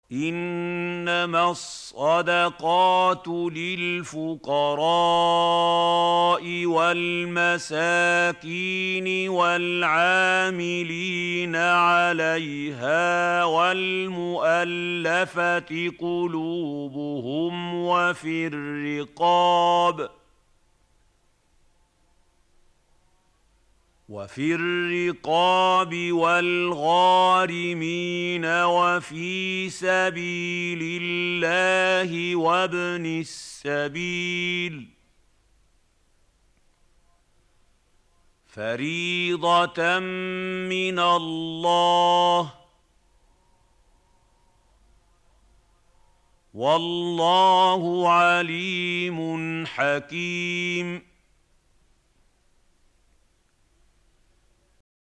إنما الصدقات للفقراء والمساكين والعاملين عليها والمؤلفة قلوبهم وفي الرقاب والغارمين وفي سبيل الله وابن السبيل فريضة من الله والله عليم حكيم